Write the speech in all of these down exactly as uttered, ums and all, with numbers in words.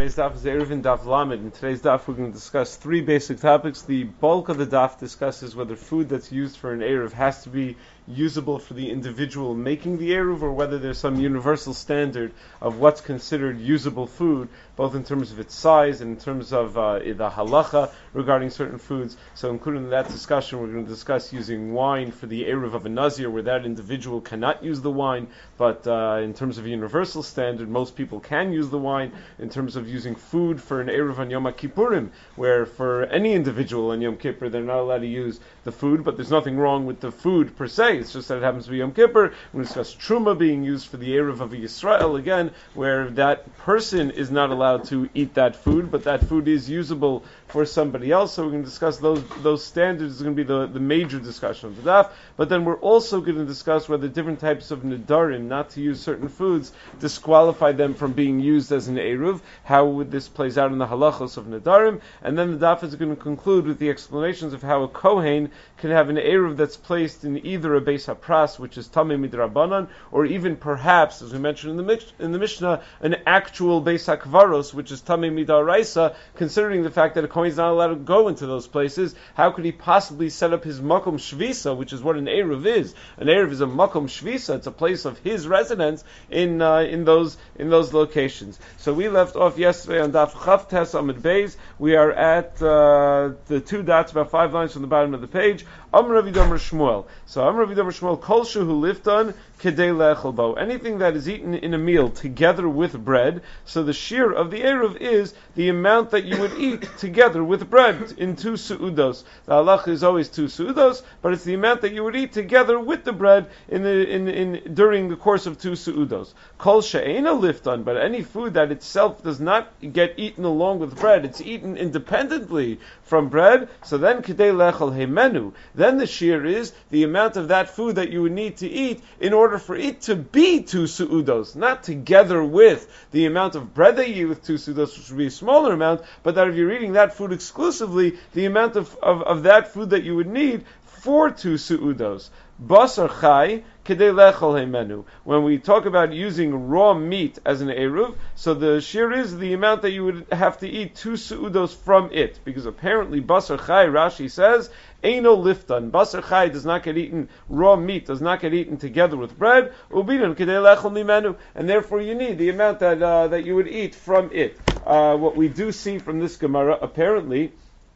Today's daf is Eruvin Daf Lamed. In today's daf, we're going to discuss three basic topics. The bulk of the daf discusses whether food that's used for an Eruv has to be usable for the individual making the Eruv, or whether there's some universal standard of what's considered usable food, both in terms of its size and in terms of uh, the halacha regarding certain foods. So including in that discussion, we're going to discuss using wine for the Eruv of a Nazir, where that individual cannot use the wine, but uh, in terms of a universal standard, most people can use the wine. In terms of using food for an Eruv on Yom Kippurim, where for any individual on Yom Kippur, they're not allowed to use the food, but there's nothing wrong with the food per se. It's just that it happens to be Yom Kippur. We discuss Truma being used for the Eruv of Yisrael, again, where that person is not allowed to eat that food, but that food is usable for somebody else. So we're going to discuss those those standards. Is going to be the, the major discussion of the daf. But then we're also going to discuss whether different types of nedarim, not to use certain foods, disqualify them from being used as an Eruv. How would this plays out in the halachos of nedarim? And then the daf is going to conclude with the explanations of how a kohen can have an Eruv that's placed in either a beis hapras, which is tamei midrabanan, or even perhaps, as we mentioned in the in the Mishnah, an actual beis hakvaros, which is tamei midaraisa. Considering the fact that a kohen is not allowed to go into those places, how could he possibly set up his makom shvisa, which is what an Eruv is? An Eruv is a makom shvisa; it's a place of his residence in uh, in those in those locations. So we left off yesterday on Daf Chavtes Amud Beis. We are at uh, the two dots, about five lines from the bottom of the page. Amr Rav Yidomer Shmuel. So Amr Rav Yidomer Shmuel, Kol shehu lifton kedei le'echel bo. Anything that is eaten in a meal together with bread. So the shear of the Eruv is the amount that you would eat together with bread in two su'udos. The halach is always two su'udos, but it's the amount that you would eat together with the bread in the in, in during the course of two su'udos. Kol she'ena lifton, but any food that itself does not get eaten along with bread, it's eaten independently from bread. So then kedei le'echel heimenu. Then the shear is the amount of that food that you would need to eat in order for it to be two su'udos, not together with the amount of bread that you eat with two su'udos, which would be a smaller amount, but that if you're eating that food exclusively, the amount of, of, of that food that you would need for two su'udos. Basar chai kedei lechol heimenu. When we talk about using raw meat as an eruv, so the shear is the amount that you would have to eat two su'udos from it, because apparently basar chai, Rashi says, Eino liftan. Basar chai does not get eaten, raw meat does not get eaten together with bread, ubidan kedei lechol mimenu, and therefore you need the amount that uh, that you would eat from it. Uh, what we do see from this Gemara, apparently,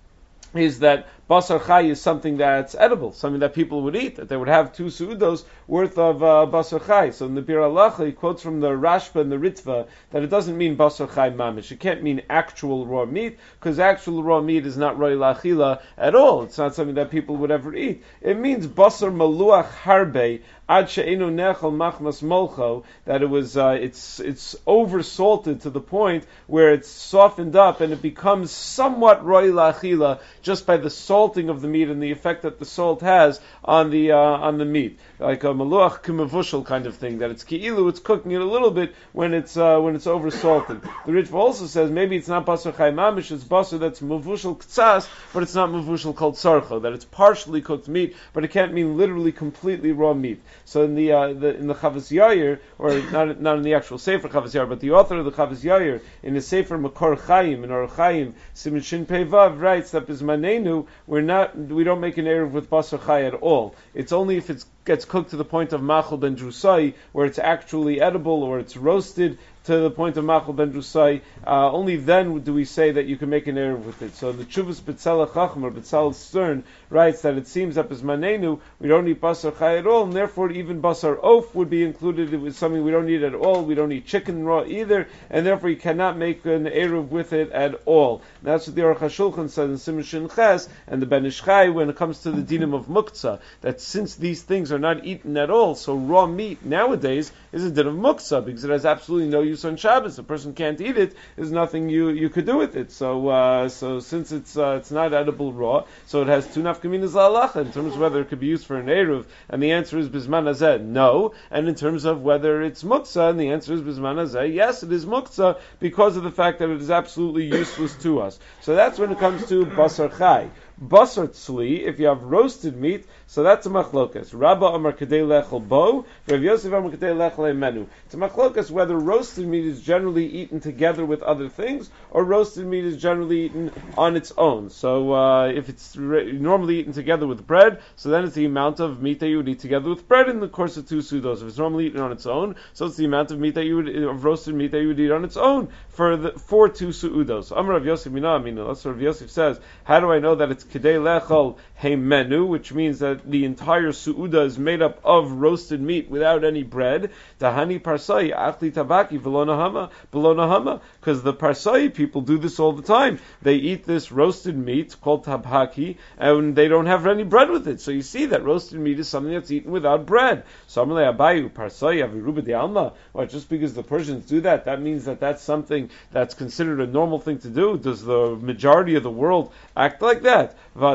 is that basar chai is something that's edible, something that people would eat, that they would have two su'udos worth of uh, basar chai. So in the Bir Halacha, he quotes from the Rashba and the Ritva that it doesn't mean basar chai mamish. It can't mean actual raw meat, because actual raw meat is not roi lachila at all. It's not something that people would ever eat. It means basar maluach harbe, ad she'enu nechel machmas molcho, that it was, uh, it's, it's over salted to the point where it's softened up and it becomes somewhat roi lachila just by the salting of the meat and the effect that the salt has on the, uh, on the meat. Like a maluach kimavushal kind of thing, that it's ki'ilu, it's cooking it a little bit when it's, uh, when it's over salted. The Ritva also says maybe it's not basar chai mamish, it's basar that's mavushal ktsas, but it's not mavushal called sarcho, that it's partially cooked meat, but it can't mean literally completely raw meat. So in the, uh, the in the Chavos Yair, or not not in the actual Sefer Chavos Yair, but the author of the Chavos Yair, in the Sefer Makor Chaim, in Or Chaim, Siman Shin Pei Vav, writes that Bismanenu, we're not, we don't make an eruv with basar chai at all. It's only if it gets cooked to the point of machal ben drusai, where it's actually edible, or it's roasted to the point of machal ben drusai, uh, only then do we say that you can make an eruv with it. So the Chuvas B'tzalel Chacham, or B'tzalel Stern, writes that it seems that Bismanenu, we don't eat basar chai at all, and therefore even basar oaf would be included with something we don't eat at all. We don't eat chicken raw either, and therefore you cannot make an eruv with it at all. And that's what the Aruch HaShulchan says in Siman Shin Ches, and the Ben Ish Chai, when it comes to the dinim of muktzah, that since these things are not eaten at all, so raw meat nowadays is a din of muktzah, because it has absolutely no use on Shabbos. A person can't eat it. There's nothing you, you could do with it. So uh, so since it's uh, it's not edible raw, so it has two nafkaminas la'alacha in terms of whether it could be used for an eruv, and the answer is bisman hazeh, no. And in terms of whether it's muktzah, and the answer is bisman hazeh, yes, it is muktzah, because of the fact that it is absolutely useless to us. So that's when it comes to basar chai. Basar tzli, if you have roasted meat, so that's a machlokas. Rabba Amar Kedei Lechel Bo, Rav Yosef Amar Kedei Lechel Menu. It's a machlokas whether roasted meat is generally eaten together with other things, or roasted meat is generally eaten on its own. So uh, if it's re- normally eaten together with bread, so then it's the amount of meat that you would eat together with bread in the course of two sudos. If it's normally eaten on its own, so it's the amount of meat that you would of roasted meat that you would eat on its own for the for two suudos. Amar Rav Yosef Mina Amina. That's what Rav Yosef says. How do I know that it's Kedei Lechel Hey Menu, which means that the entire suuda is made up of roasted meat without any bread? Tahani Parsai Achli Tabaki Velonahama Belonahama, because the Parsai people do this all the time. They eat this roasted meat called tabhaki, and they don't have any bread with it. So you see that roasted meat is something that's eaten without bread. So Amalei Abayu Parsai Aviruba de Alma. Well, just because the Persians do that, that means that that's something that's considered a normal thing to do. Does the majority of the world act like that?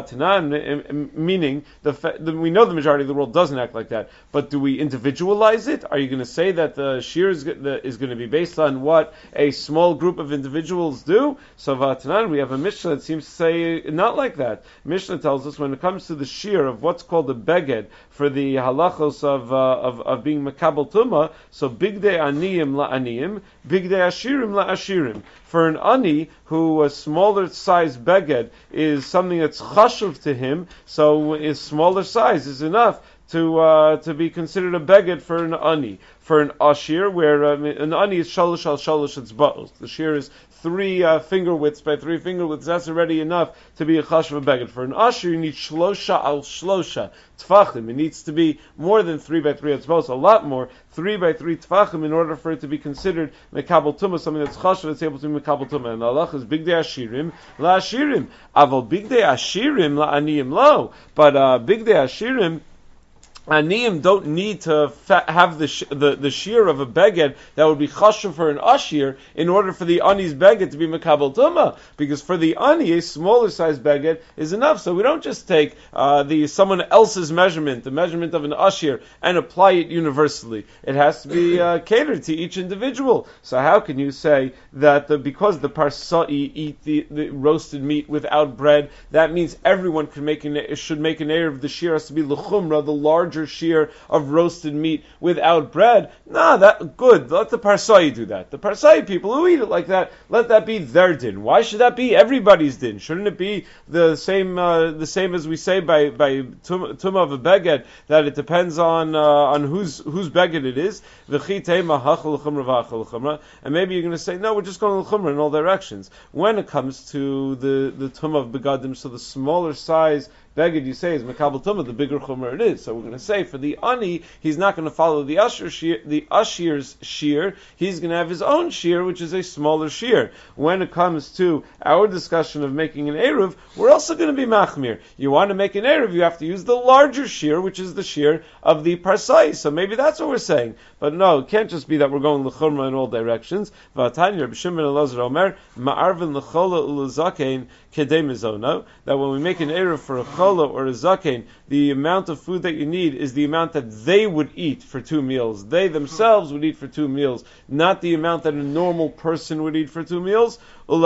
Vatanan, meaning the, fa- the we know the majority of the world doesn't act like that, but do we individualize it? Are you going to say that the shear is, is going to be based on what a small group of individuals do? So Vatanan, we have a Mishnah that seems to say not like that. Mishnah tells us when it comes to the shear of what's called a beged for the halachos of uh, of, of being makabel tuma, so bigdei aniyim la aniyim, bigdei ashirim la ashirim. For an ani who a smaller size beged is something that's chashuv to him, so his smaller size is enough to uh, to be considered a beged for an ani. For an ashir, where um, an ani is shalosh al shalosh etzba'os. The shear is three uh, finger widths by three finger widths. That's already enough to be a chashuv beged. For an ashir, you need shlosha al shlosha tfachim. It needs to be more than three by three etzba'os, a lot more, three by three tfachim, in order for it to be considered mekabel tumah, something that's chashuv that's able to be mekabel tumah. And Allah is bigdei ashirim la ashirim. Aval bigdei ashirim la aniyim lo. But uh, bigdei ashirim, Aniyim don't need to fa- have the, sh- the the shear of a beged that would be chashuv for an ashir in order for the ani's beged to be mekabel tumah, because for the ani a smaller size beged is enough. So we don't just take uh, the someone else's measurement, the measurement of an ashir, and apply it universally. It has to be uh, catered to each individual. So how can you say that the, because the parsai eat the, the roasted meat without bread, that means everyone can make an, should make an erev? The shear has to be l'chumra, the large shear of roasted meat without bread? Nah, that good. Let the Parsai do that. The Parsai people who eat it like that, let that be their din. Why should that be everybody's din? Shouldn't it be the same uh, the same as we say by by tumah of a beged, that it depends on uh, on whose whose beged it is? And maybe you're going to say, no, we're just going l'chumra in all directions. When it comes to the the tumah of begadim, so the smaller size beged you say is mekabel tumah, the bigger chumrah it is. So we're going to say for the ani, he's not going to follow the usher shear, the ushir's shear. He's going to have his own shear, which is a smaller shear. When it comes to our discussion of making an eruv, we're also going to be machmir. You want to make an eruv, you have to use the larger shear, which is the shear of the parsai. So maybe that's what we're saying. But no, it can't just be that we're going l'chumra in all directions. V'atanya Reb Shimon Elazar Omer ma'arvin l'chola u'lezakein kedei mizono, that when we make an eruv for a chola or a zakein, the amount of food that you need is the amount that they would eat for two meals. They themselves would eat for two meals, not the amount that a normal person would eat for two meals. And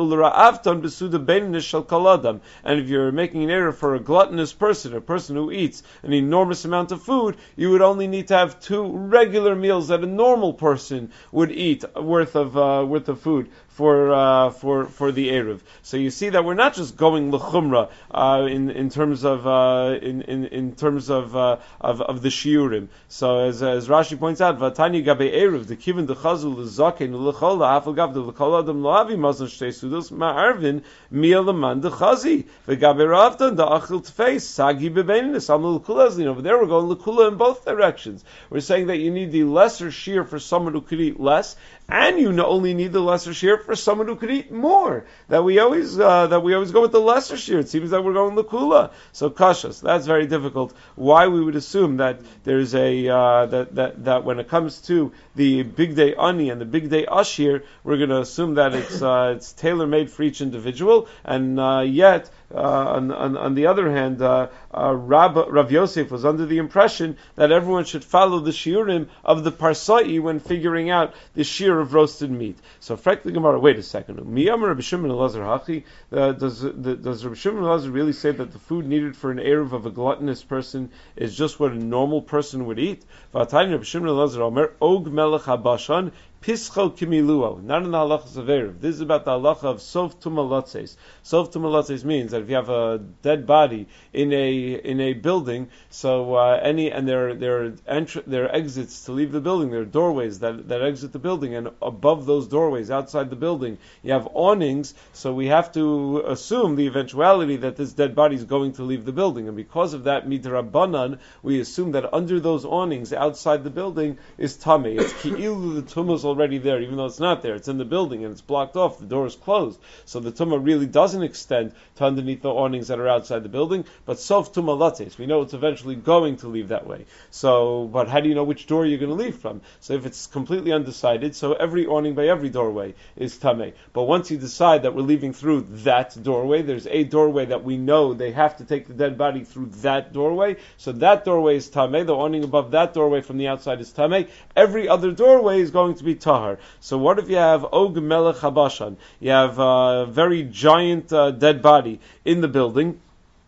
if you're making an error for a gluttonous person, a person who eats an enormous amount of food, you would only need to have two regular meals that a normal person would eat worth of uh, worth of food for uh, for for the eruv. So you see that we're not just going l'chumra uh, in in terms of uh, in, in in terms of uh, of of the shiurim. So as as Rashi points out, vatani gabe eruv the kivin dechazul lezaken lechola afal gav the lechola adam loavi mazon shtei sudos ma'arvin mi'alaman dechazi vegabe ravdan the achil tfei sagi bebenis amul kulazlin. Over there we're going lekula in both directions. We're saying that you need the lesser shear for someone who could eat less, and you only need the lesser shear for someone who could eat more. That we always uh, that we always go with the lesser shear. It seems that we're going lekula. So kashas, that's very difficult. Why we would assume that there's a uh, that that that when it comes to the big day ani and the big day ashir, we're going to assume that it's uh, it's tailor made for each individual, and uh, yet uh, on, on, on the other hand, uh, uh, Rab, Rav Yosef was under the impression that everyone should follow the shiurim of the parsai when figuring out the shiur of roasted meat. So, frankly, Gemara, wait a second. Miyamar Rabbi Shimon Elazar Hachi, uh, does the, does Rabbi Shimon Elazar really say that the food needed for an eruv of a gluttonous person is just what a normal person would eat? V'atayim Rabbi Shimon Elazar Omer Og Melech Habashan Pischo Kimiluo. Not in the halachas of eruv. This is about the halacha of sof tumalatzes. Sof tumalatzes means that if you have a dead body in a in a building, so uh, any and there there are entr- there are exits to leave the building. There are doorways that, that exit the building, and above those doorways, outside the building, you have awnings. So we have to assume the eventuality that this dead body is going to leave the building, and because of that midrabanan, we assume that under those awnings outside the building is tamei. It's ki'ilu the tumas already there, even though it's not there. It's in the building and it's blocked off. The door is closed, so the tumah really doesn't extend to underneath the awnings that are outside the building. But sof tumah lates, we know it's eventually going to leave that way. So, but how do you know which door you're going to leave from? So if it's completely undecided, so every awning by every doorway is tamei. But once you decide that we're leaving through that doorway, there's a doorway that we know they have to take the dead body through that doorway. So that doorway is tamei. The awning above that doorway from the outside is tamei. Every other doorway is going to be tahar. So what if you have Og Melech Habashan? You have a very giant uh, dead body in the building,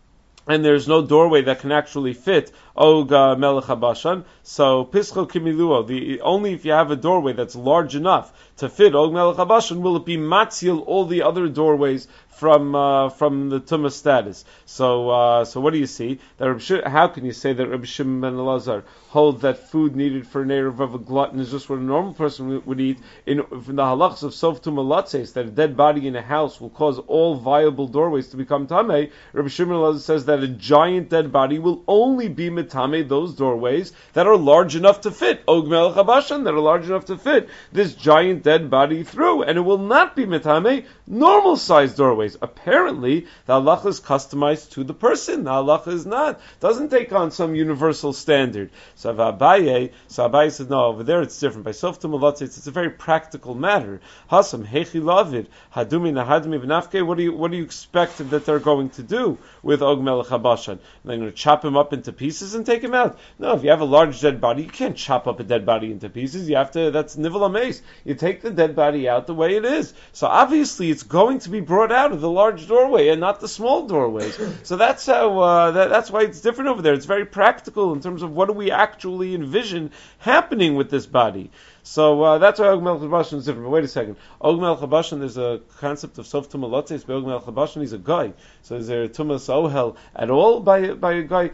and there's no doorway that can actually fit Og uh, Melech Habashan. So Pischo Kimiluo, the only if you have a doorway that's large enough to fit Og Melech Habashan, will it be matzil all the other doorways from uh, from the tumah status. So uh, so what do you see? That Rabbi Sh- how can you say that Rabbi Shimon ben Elazar holds that food needed for an eruv of a glutton is just what a normal person would eat? In, in the halachas of sof tumah latzes, that a dead body in a house will cause all viable doorways to become tamei. Rabbi Shimon ben Elazar says that a giant dead body will only be metamei those doorways that are large enough to fit Og Melech Habashan, that are large enough to fit this giant dead body through, and it will not be metamei normal sized doorways. Apparently, the halacha is customized to the person. The halacha is not. Doesn't take on some universal standard. So Abaye, so Abaye said, no, over there it's different. By sof tumalatzes, it's a very practical matter. Hasam hechi lavid hadumi nahadmi v'nafke. What do you what do you expect that they're going to do with Og Melech Habashan? They're going to chop him up into pieces and take him out? No, if you have a large dead body, you can't chop up a dead body into pieces. You have to. That's nivel ameis. You take the dead body out the way it is. So obviously, it's going to be brought out of the large doorway and not the small doorways. So that's how. Uh, that, that's why it's different over there. It's very practical in terms of what do we actually envision happening with this body. So uh, that's why Og Melech Habashan is different. But wait a second. Og Melech Habashan, there's a concept of sof tumah latzes. By Og Melech Habashan, he's a guy. So is there a tumas ohel at all by by a guy?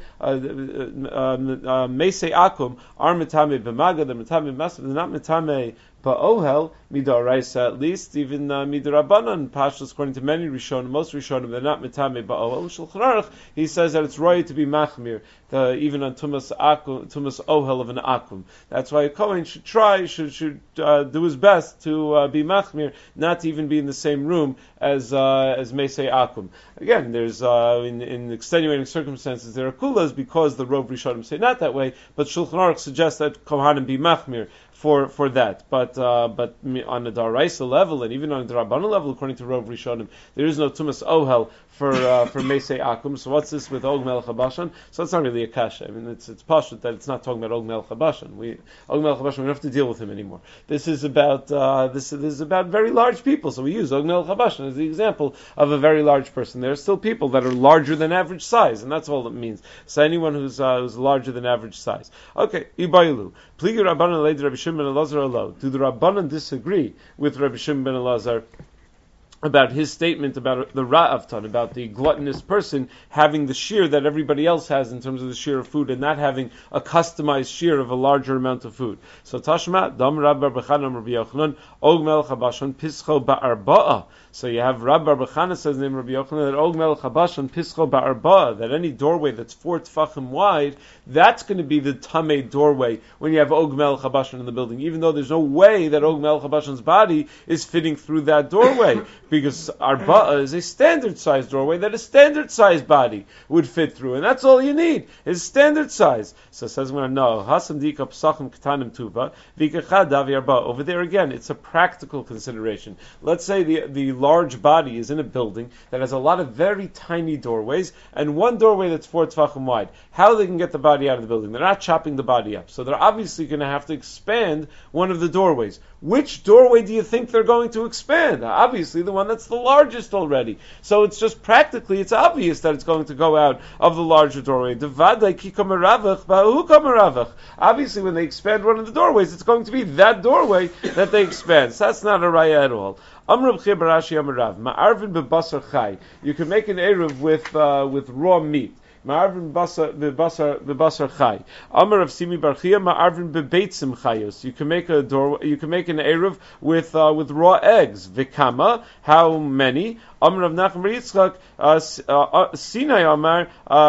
Meisei akum are metame b'maga. They're metame b'masav. They're not metame ba'ohel midaraisa. At least even uh, midarabanan pashas, according to many rishonim, most rishonim, they're not metame ba'ohel. Shulchan Aruch, he says that it's right to be machmir, the, even on tumas akum, tumas ohel of an akum. That's why a kohen should try, should should uh, do his best to uh, be machmir, not to even be in the same room as uh, as meisei akum. Again, there's uh, in, in extenuating circumstances there are kulas because the Rov Rishonim say not that way, but Shulchan Aruch suggests that kohanim be machmir for for that. But uh, but on a daraisa level and even on a darabana level, according to Rov Rishonim, there is no tumas ohel for uh, for meisei akum. So what's this with Og Melech Habashan? So it's not really a kasha. I mean, it's it's pashut that it's not talking about Og Melech Habashan. We Og Melech Habashan, we don't have to deal with him anymore. This is about uh, this, this is about very large people. So we use Og Melech Habashan as the example of a very large person. There are still people that are larger than average size, and that's all it means. So anyone who's uh, who's larger than average size. Okay, Ibaylu. Pligi Rabbanan leid Rabbi Shimon ben Elazar alo. Do the Rabbanan disagree with Rabbi Shimon ben Elazar about his statement about the ra'avtan, about the gluttonous person having the shear that everybody else has in terms of the shear of food and not having a customized shear of a larger amount of food? So Tashma, Dam Rabbi B'chanam Rabbi Yochanan, Og Melech Habashan, Pischo Ba'arba'a. So you have Rabbi B'chana says in the name of Rabbi Yochanan that Og Melech Habashan, Pischo Ba'arba'a, that any doorway that's four tefachim wide, that's going to be the tamei doorway when you have Og Melech Habashan in the building, even though there's no way that Og Melech Habashan's body is fitting through that doorway. because arba'a is a standard size doorway that a standard size body would fit through, and that's all you need is standard size. So it says, "Well, no, hasam dika psachim ketanim tuva vikachad davi arba." Over there again, it's a practical consideration. Let's say the the large body is in a building that has a lot of very tiny doorways and one doorway that's four tefachim wide. How they can get the body out of the building? They're not chopping the body up, so they're obviously going to have to expand one of the doorways. Which doorway do you think they're going to expand? Obviously, the one that's the largest already. So it's just practically, it's obvious that it's going to go out of the larger doorway. Obviously, when they expand one of the doorways, it's going to be that doorway that they expand. So that's not a raya at all. You can make an eruv with uh, with raw meat. Ma'arvin bebasar chai. Amar of Simi Barchia ma'arvin bebeitzim chayos. You can make a door. You can make an eruv with uh, with raw eggs. Vikama. How many? Amar of Nachum Yitzchak Sinai Amar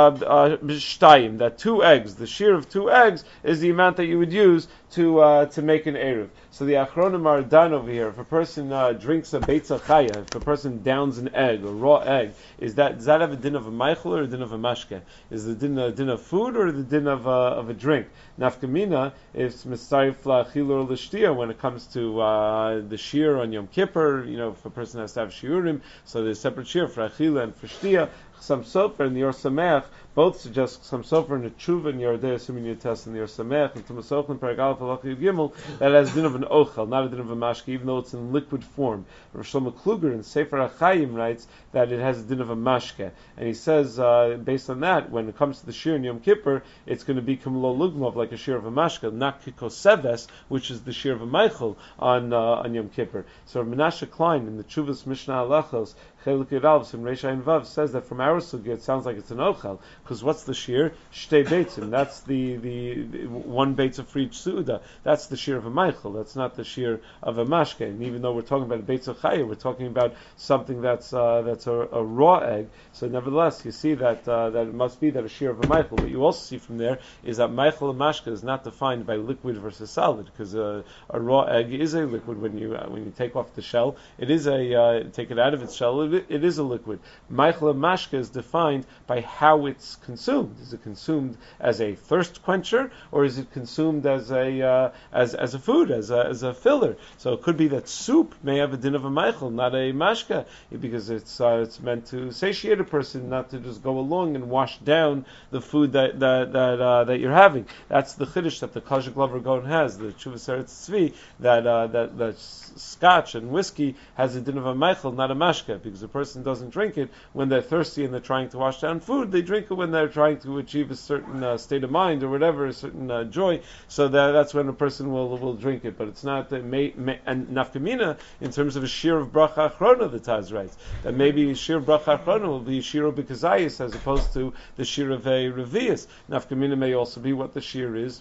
b'shtayim. That two eggs. The shear of two eggs is the amount that you would use to uh, to make an eruv. So the Achronim are done over here. If a person uh, drinks a beitza chaya, if a person downs an egg, a raw egg, is that does that have a din of a meichel or a din of a mashke? Is the din a din of food or the din of a, of a drink? Nafkamina is mistarif la'achil or l'shtia when it comes to uh, the shear on Yom Kippur. You know, if a person has to have shiurim, so there's separate shear for achila and for shtia. Some sofer and the Or Sameach both suggest some sofer and the tshuva and Yordei assuming you test in the Or Sameach and Tumasochl and Paragalaf Alachi Gimel that has din of an ochel, not a din of a mashke, even though it's in liquid form. Rav Shlomo Kluger in Sefer HaChaim writes that it has a din of a mashke, and he says uh, based on that, when it comes to the shir in Yom Kippur, it's going to be kumlo lugmov like a shir of a mashke, not kikoseves, which is the shir of a meichel on uh, on Yom Kippur. So Menashe Klein in the Chuvas Mishnah Halachos Chelik Yudalv Sim Reisha and Vav says that from our sugya it sounds like it's an ochel, because what's the shir? Shtei beitzim. That's the, the, the one beitza for each suda. That's the shir of a meichel. That's not the shir of a mashke. And even though we're talking about a beitza chaya, we're talking about something that's uh, that's a, a raw egg. So nevertheless, you see that uh, that it must be that a shir of a meichel. What you also see from there is that meichel and mashke is not defined by liquid versus solid, because uh, a raw egg is a liquid when you uh, when you take off the shell. It is a uh, take it out of its shell. It, it is a liquid. Meichel and mashke is defined by how it's consumed. Is it consumed as a thirst quencher, or is it consumed as a uh, as as a food, as a, as a filler? So it could be that soup may have a din of a meichel, not a mashke, because it's uh, it's meant to satiate a person, not to just go along and wash down the food that that that, uh, that you're having. That's the chiddush that the Kajik Glover Gaon has, the Chuvas Eretz Tzvi, that uh, that that scotch and whiskey has a din of a meichel, not a mashke, because the person doesn't drink it when they're thirsty and they're trying to wash down food. They drink it when they're trying to achieve a certain uh, state of mind or whatever, a certain uh, joy. So that, that's when a person will will drink it. But it's not uh, may, may, and nafkamina in terms of a shir of bracha achrona. The Taz writes that maybe shir of bracha achrona will be shir of bikazayis as opposed to the shir of a revius. Nafkamina may also be what the shir is,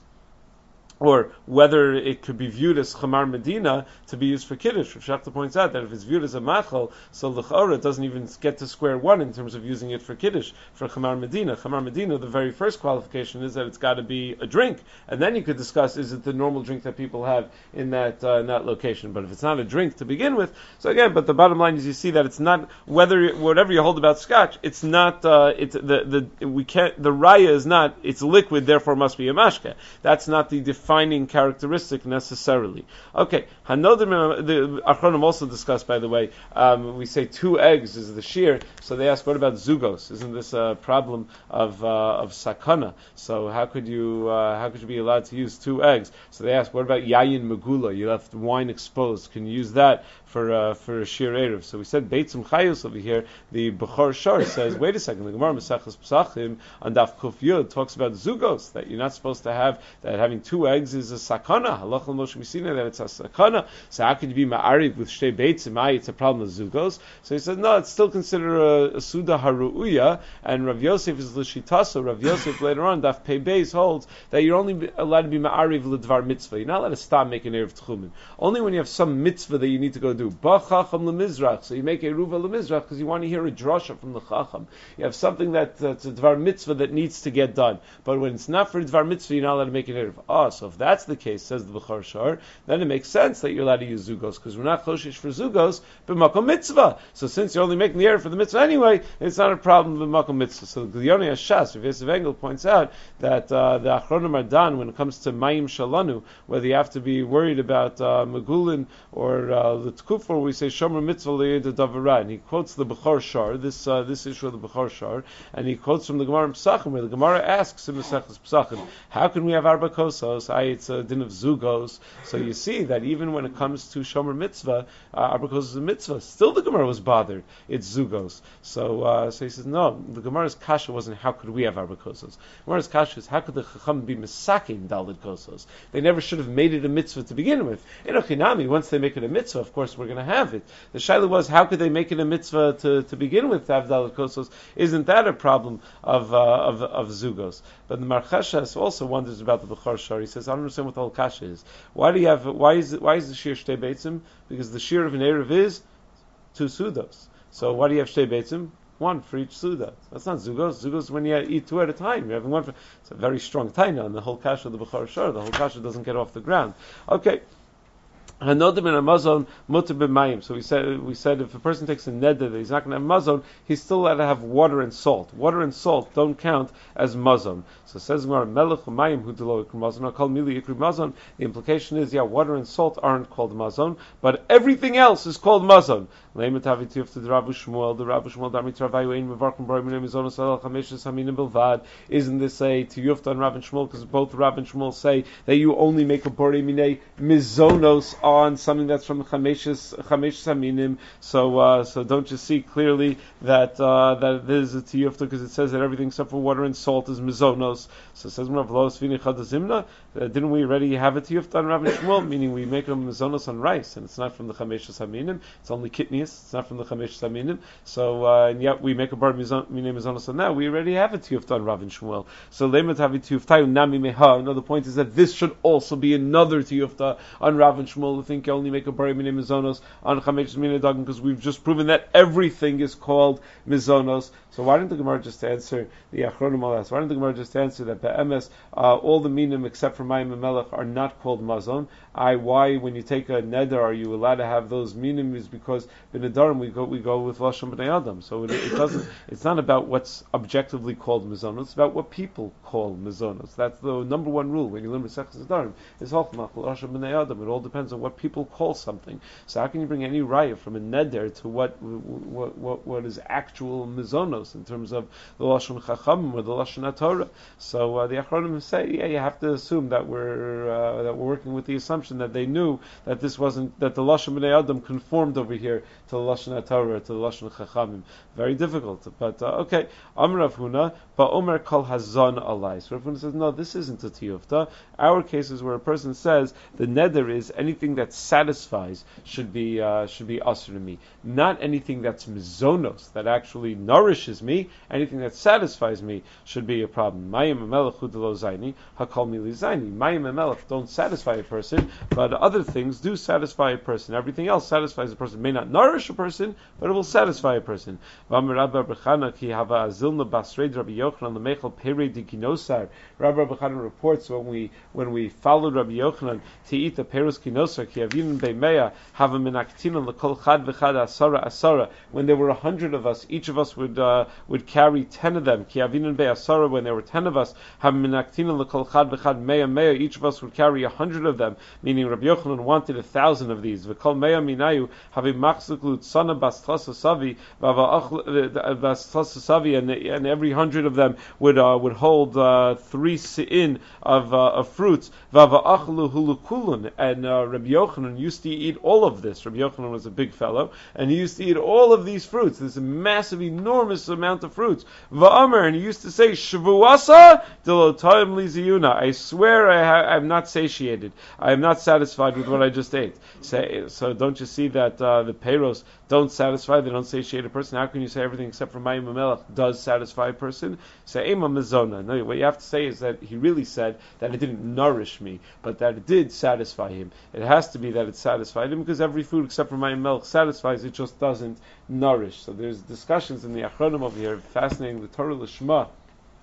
or whether it could be viewed as chamar medina to be used for kiddush. Rav Shachta points out that if it's viewed as a machal, so l'chora it doesn't even get to square one in terms of using it for kiddush, for chamar medina. Chamar medina, the very first qualification is that it's got to be a drink, and then you could discuss, is it the normal drink that people have in that uh, in that location. But if it's not a drink to begin with, so again, but the bottom line is you see that it's not, whether whatever you hold about scotch, it's not uh, it's the the we can't the raya is not, it's liquid, therefore must be a mashke. That's not the defining characteristic necessarily. Okay, Hanodim, the Achronim also discussed, by the way, um, we say two eggs is the shear, so they ask, what about zugos? Isn't this a problem of uh, of sakana? So how could you uh, how could you be allowed to use two eggs? So they ask, what about yayin megula? You left wine exposed. Can you use that for uh, for a shir erev? So we said beitzim chayos over here. The Bechor Shor says, wait a second, the Gemara Mesachos Pesachim on Daf Kuf Yud talks about zugos, that you're not supposed to have, that having two eggs is a sakana. Halach Moshe Misina, that it's a sakana. So how could you be ma'ariv with shtei beitzim? It's a problem with zugos. So he said, no, it's still considered a, a suda haruuya. And Rav Yosef is l'shitaso. Rav Yosef later on Daf Pei Beis holds that you're only allowed to be ma'ariv l'dvar mitzvah. You're not allowed to stop making erev tchumen. Only when you have some mitzvah that you need to go do. Bachacham lemizrach. So you make a ruva lemizrach because you want to hear a drasha from the chacham. You have something that uh, it's a dvar mitzvah that needs to get done. But when it's not for dvar mitzvah, you're not allowed to make an erev. Ah, so So if that's the case, says the Bechor Shar, then it makes sense that you're allowed to use zugos, because we're not choshish for zugos, but makom mitzvah. So since you're only making the eruv for the mitzvah anyway, it's not a problem with makom mitzvah. So the Gilyon Hashas, Rav Yosef Engel points out that uh, the Achronim are done when it comes to mayim shalanu, whether you have to be worried about uh, Megulin or uh, L'tkuf, or we say shomer mitzvah le'yed davara. And he quotes the Bechor Shar, this uh, this issue of the Bechor Shar, and he quotes from the Gemara in Pesachim, where the Gemara asks in Maseches Pesachim, how can we have arba kosos? I, it's a din of zugos. So you see that even when it comes to shomer mitzvah, uh, arba kosos is a mitzvah. Still, the Gemara was bothered. It's zugos. So, uh, so he says, no. The Gemara's kasha wasn't how could we have arba kosos. Gemara's kasha is how could the chacham be misakim dalid kosos? They never should have made it a mitzvah to begin with. In Ochinami, once they make it a mitzvah, of course we're going to have it. The shaila was how could they make it a mitzvah to, to begin with to have dalid kosos? Isn't that a problem of uh, of of zugos? But the Marchashas also wonders about the Bechor Shar. He says, I don't understand what the whole kasha is. Why do you have? Why is it, why is the shir shtei beitzim? Because the shir of an eruv is two sudos. So why do you have shtei beitzim? One for each suda. That's not zugos. Zugos is when you eat two at a time. You're having one for. It's a very strong taina, and the whole kasha of the Bechor Shar, the whole kasha doesn't get off the ground. Okay. Hanodim in a mazon mutar b'mayim. So we said we said if a person takes a neder that he's not going to have mazon, he's still allowed to have water and salt. Water and salt don't count as mazon. So it says Gemara melech u'mayim hu delo ikru mazon. Kol mili ikru mazon. The implication is, yeah, water and salt aren't called mazon, but everything else is called mazon. Leimet havitiyuf to the Rabbi Shmuel. The Rabbi Shmuel damit Ravayu ein mevarkim b'roim minim mizonos al chameshes haminim bilvad. Isn't this a tiyufta on Rabbi Shmuel? Because both Rabbi and Shmuel say that you only make a borei minei mizonos on something that's from chameshes chameshes haminim. So uh, so don't you see clearly that uh, that this is a tiyufta because it says that everything except for water and salt is mizonos. So it says Rav Los v'ini chadazimna. Didn't we already have a tiyufta on Rabbi Shmuel? Meaning we make them mizonos on rice, and it's not from the chameshes haminim. It's only kidneys. It's not from the Chamesh Saminim. So, uh, and yet we make a bar minei mizonos on that. We already have a tiyufta on Rav and Shmuel. So, lemet havi tiyuftayu nami meha. Another point is that this should also be another tiyufta on Rav and Shmuel. I think you only make a bar minei mizonos on Chamesh Saminim dagim because we've just proven that everything is called mizonos. So, why didn't the Gemara just answer the Achronim Alas? Why didn't the Gemara just answer that be'emes uh, all the minim except for mayim and melech are not called mazon? I why when you take a neder are you allowed to have those minim is because b'nedarim we go we go with lashon b'nei adam. So it, it doesn't. It's not about what's objectively called mizonos. It's about what people call mizonos. That's the number one rule when you learn Masechtas Nedarim. Is halchmach lashon b'nei adam. It all depends on what people call something. So how can you bring any raya from a neder to what what what, what is actual mizonos in terms of the lashon chacham or the lashon Torah? So uh, the Achronim say, yeah, you have to assume that we're uh, that we're working with the assumption that they knew that this wasn't that the lashon b'nei adam conformed over here to the lashon Torah, to the lashon chachamim. Very difficult, but uh, okay. Amar Rav Huna, but Omer kol hazon alai. So Rav Huna says, no, this isn't a tiyufta. Our cases where a person says the neder is anything that satisfies should be uh, should be asur to me, not anything that's mizonos that actually nourishes me. Anything that satisfies me should be a problem. Mayim amelech hu delo zaini, hakol mili zaini. Mayim amelech don't satisfy a person, but other things do satisfy a person. Everything else satisfies a person. May not nourish a person, but it will satisfy a person. Rabbi Rabbi Chanan reports when we when we followed Rabbi Yochanan to eat the perus kinosar ki avin beimeya have a minaktinon lekol chad v'chad asara asara. When there were a hundred of us, each of us would uh, would carry ten of them. Ki avin be'asara. When there were ten of us, have minaktinon lekol chad v'chad meya meya. Each of us would carry a hundred of them. Meaning Rabbi Yochanan wanted a thousand of these. V'kol meya minayu have a machzuk sana bastras savi v'ava and and every hundred of them would uh, would hold uh, three se'in of uh, of fruits. V'ava achlu hulukulun, and uh, Rabbi Yochanan used to eat all of this. Rabbi Yochanan was a big fellow, and he used to eat all of these fruits. This massive, enormous amount of fruits. Va'amer, and he used to say, Shavuasa delotayim li ziyuna. I swear I ha- I'm not satiated. I am not satisfied with what I just ate. So, so don't you see that uh, the peiros don't satisfy, they don't satiate a person? How can you say everything except for mayim melech does satisfy a person? Say ema mezona. No, what you have to say is that he really said that it didn't nourish me, but that it did satisfy him. It has to be that it satisfied him because every food except for mayim melech satisfies, it just doesn't nourish. So there's discussions in the Achronim over here, fascinating, the Torah Lishma.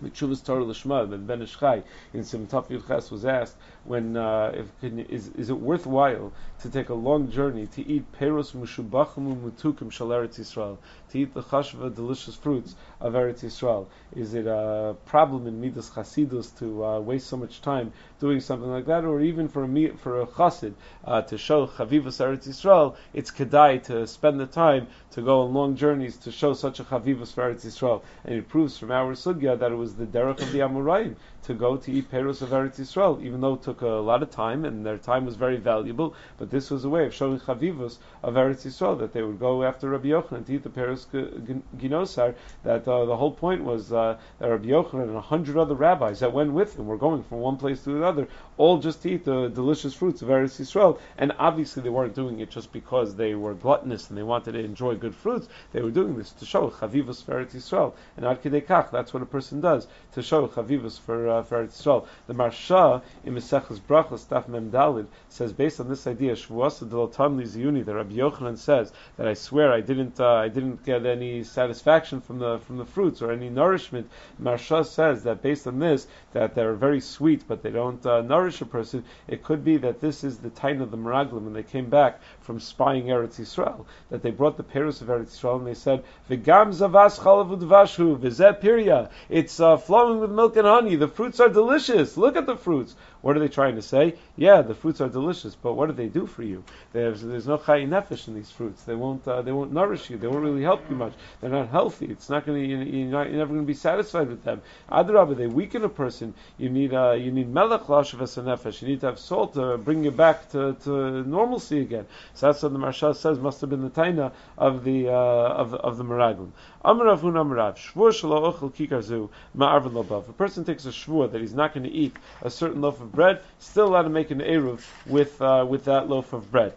Chuvas Torah Lishma, that Ben Ish Chai in Sim Taf Yud Ches was asked when uh, if can, is is it worthwhile to take a long journey to eat peros mushubachim umutukim shel Eretz Yisrael, to eat the chashva delicious fruits of Eretz Yisrael? Is it a problem in Midas Chasidus to uh, waste so much time doing something like that, or even for a for a chassid uh, to show chavivas Eretz Yisrael? It's kedai to spend the time to go on long journeys to show such a chavivas for Eretz Yisrael, and it proves from our sugya that it was the derech of the Amoraim to go to eat peros of Eretz Yisrael, even though it took a lot of time and their time was very valuable. But this was a way of showing chavivus of Eretz Yisrael, that they would go after Rabbi Yochanan to eat the peros ginosar. That uh, the whole point was uh, that Rabbi Yochanan and a hundred other rabbis that went with him were going from one place to another, all just to eat the delicious fruits of Eretz Yisrael. And obviously they weren't doing it just because they were gluttonous and they wanted to enjoy good fruits. They were doing this to show chavivus for Eretz Yisrael. And ad kidei kach, that's what a person does to show chavivus for uh, for Eretz Yisrael. The Marsha in Mesechus Brachos Daf Mem Dalid says, based on this idea, Shvuasa Delotam Li Ziyuni, that Rabbi Yochanan says that I swear I didn't uh, I didn't get any satisfaction from the from the fruits or any nourishment. Marsha says that based on this, that they're very sweet but they don't uh, nourish a person. It could be that this is the time of the Meraglim when they came back from spying Eretz Yisrael, that they brought the peros of Eretz Yisrael and they said, V'gam zavas chalav udvashu v'zeh pirya. It's uh, flowing with milk and honey. The fruits are delicious. Look at the fruits. What are they trying to say? Yeah, the fruits are delicious, but what do they do for you? There's, there's no chayi nefesh in these fruits. They won't uh, they won't nourish you. They won't really help you much. They're not healthy. It's not going to you're, you're, not, you're never going to be satisfied with them. Adrabah, they weaken a person. You need uh, you need melech lashavas nefesh. You need to have salt to bring you back to, to normalcy again. So that's what the Marsha says must have been the taina of the uh, of of the Meraglim. Amarav hun amarav shvur shelo ochel kikar zu ma'arvin lobav. If a person takes a shvur that he's not going to eat a certain loaf of bread, still allowed to make an eruv with uh, with that loaf of bread.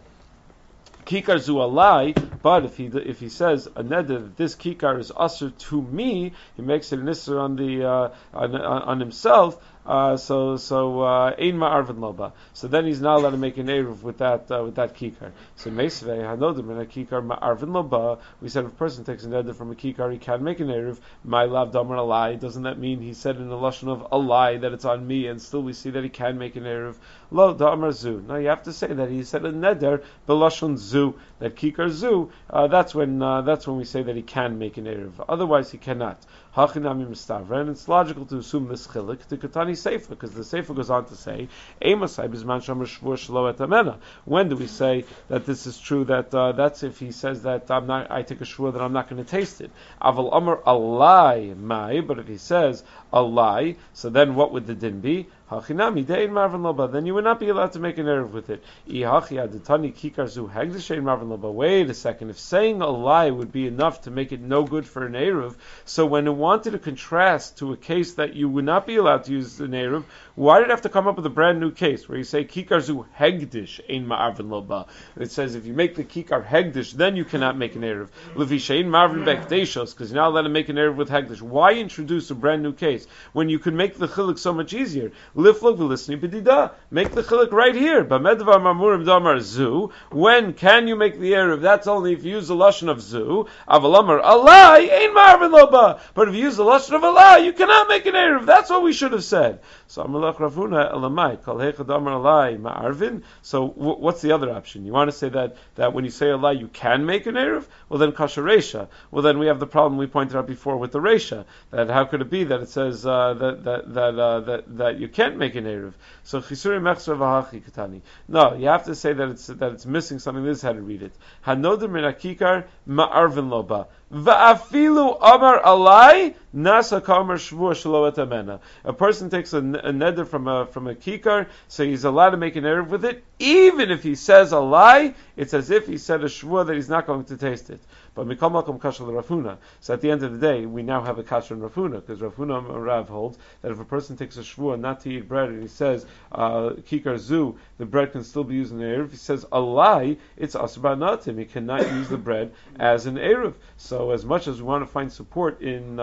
Kikar zu alai, but if he if he says a neder that this kikar is usher to me, he makes it an isser on the uh, on, on himself. Uh, so so ein ma'arvin loba. So then he's not allowed to make an eruv with that uh, with that kikar. So meisvei hanodim in a kikar ma'arvin loba. We said if a person takes an neder from a kikar, he can make an eruv. My lav damar alai. Doesn't that mean he said in the lashon of alai that it's on me, and still we see that he can make an eruv? Lo damar zu. Now you have to say that he said a neder belashon zu. That kikar zu. Uh, that's when uh, that's when we say that he can make an eruv. Otherwise he cannot. Hachinami mistavra, and it's logical to assume this chilik to Katani Sefer, because the Sefer goes on to say, Emasai bizman shomer shvur shelo et amena. When do we say that this is true? That uh, that's if he says that I'm not, I take a shvur that I'm not going to taste it. Aval amar alai mai, but if he says alai, so then what would the din be? Hachinami dein marvin loba. Then you would not be allowed to make an eruv with it. Ihachi aditani kikar zu hegdeshein marvin loba. Wait a second. If saying a lie would be enough to make it no good for an eruv, so when it wanted to contrast to a case that you would not be allowed to use an eruv, why did it have to come up with a brand new case where you say kikar zu hegdish ein marvin loba? It says if you make the kikar hegdish, then you cannot make an eruv. Levishein marvin bekdeshos, because you're not allowed to make an eruv with hegdish. Why introduce a brand new case when you can make the chilik so much easier? Liflok v'lisni b'dida. Make the chilik right here. B'medvar mamurim damar zu. When can you make the eruv? That's only if you use the lashon of zu. Avalamar alai ein marvin loba. But if you use the lashon of alai, you cannot make an eruv. That's what we should have said. So Amalach Ravuna elamai kol heicha damar alai ma'arvin. So w- what's the other option? You want to say that that when you say alai, you can make an eruv? Well then kasher reisha. Well then we have the problem we pointed out before with the reisha. That how could it be that it says uh, that that that, uh, that that you can't make an eruv? So chisuri mechzer v'hachi katani. No, you have to say that it's that it's missing something. This is how to read it. Hanoder min hakikar ma'arvin loba. Va'afilu amar alai nasa kamer shvur shelo et amena. A person takes a, a neder from a from a kikar, so he's allowed to make an eruv with it. Even if he says a lie, it's as if he said a shvur that he's not going to taste it. But mikol makom kasher l'Rafuna. So at the end of the day, we now have a kasher in Rafuna, because Rafuna Rav holds that if a person takes a shvur not to eat bread and he says uh, kikar zu, the bread can still be used in the eruv. If he says a lie, it's asur ba'natim. He cannot use the bread as an eruv. So as much as we want to find support in uh,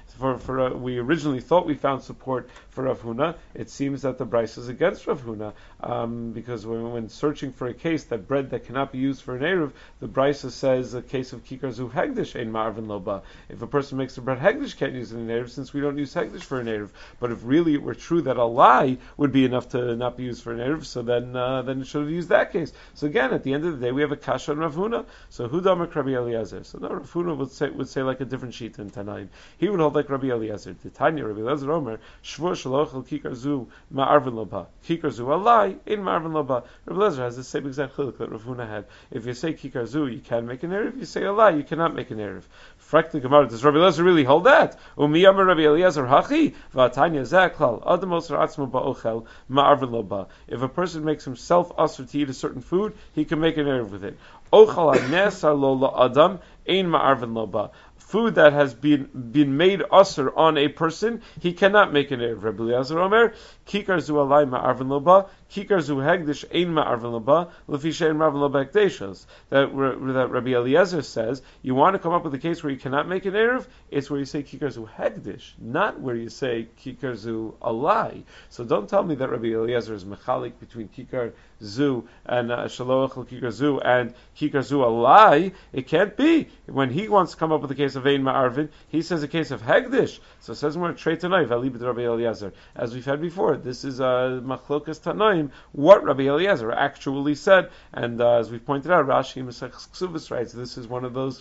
For, for uh, we originally thought we found support for Rav Huna. It seems that the Brisa is against Rav Huna, um, because when, when searching for a case that bread that cannot be used for an Eruv, the Brisa says a case of Kikar Zu Hegdish Ein Ma'arvin Loba. If a person makes a bread Hegdish, can't use it in an Eruv, since we don't use Hegdish for an Eruv. But if really it were true that a lie would be enough to not be used for an Eruv, so then uh, then it should have used that case. So again, at the end of the day, we have a Kasha on Rav Huna. So Hudam Rabbi Eliezer. So no, Rav Huna would say would say like a different sheet in Tanaim. He would hold like Rabbi Eliezer. The Tanya Rabbi Eliezer Omer Shvur Shalochel Kikar Zu Ma'arvin Loba. Kikar Zu a lie in Ma'arvin Loba. Rabbi Eliezer has the same exact chiluk that Rav Huna had. If you say Kikar Zu, you can make an Eruv. If you say a lie, you cannot make an Eruv. Frak the Gemara, does Rabbi Eliezer really hold that? Umi Amar Rabbi Eliezer Hachi V'Atanya Zaklal Adam Osar Atzmo Ba'ochel Ma'arvin Loba. If a person makes himself usher to eat a certain food, he can make an Eruv with it. Ochal Nesar Lo La Adam Ein Ma'arvin Loba. Food that has been been made usher on a person, he cannot make an Eruv. Rabbi Eliezer Omer, Kikar Zu Alai Ma'arvin Loba, Kikar Zu Hegdish Ein Ma'arvin Loba, Lefi Shein Ma'arvin Loba Hegdeshos. That that Rabbi Eliezer says, you want to come up with a case where you cannot make an Eruv, it's where you say Kikar Zu Hegdish, not where you say Kikar Zu Alai. So don't tell me that Rabbi Eliezer is mechalik between Kikar Zu and uh, Shaloach Kikar Zu and Kikar Zu Alai. It can't be. When he wants to come up with a case of Ein Ma'arvin, he says a case of Hegdish. So it says more Trei Tanai, V'alibet Rabbi Eliezer. As we've had before, this is a uh, Machlokas Tanaim, what Rabbi Eliezer actually said. And uh, as we've pointed out, Rashi Masech Ksubis writes, this is one of those